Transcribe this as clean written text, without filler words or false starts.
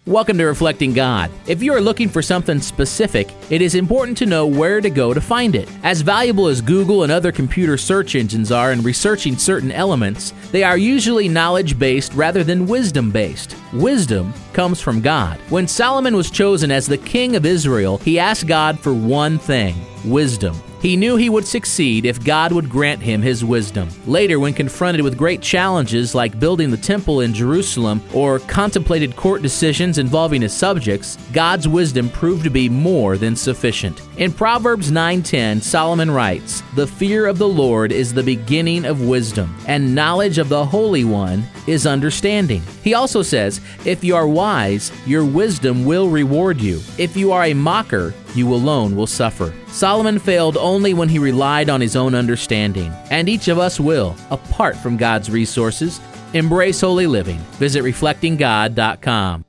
Welcome to Reflecting God. If you are looking for something specific, it is important to know where to go to find it. As valuable as Google and other computer search engines are in researching certain elements, they are usually knowledge-based rather than wisdom-based. Wisdom comes from God. When Solomon was chosen as the king of Israel, he asked God for one thing: wisdom. He knew he would succeed if God would grant him his wisdom. Later, when confronted with great challenges like building the temple in Jerusalem or contemplated court decisions involving his subjects, God's wisdom proved to be more than sufficient. In Proverbs 9:10, Solomon writes, "The fear of the Lord is the beginning of wisdom, and knowledge of the Holy One is understanding." He also says, "If you are wise, your wisdom will reward you. If you are a mocker, you alone will suffer." Solomon failed only when he relied on his own understanding, and each of us will, apart from God's resources. Embrace holy living. Visit reflectinggod.com.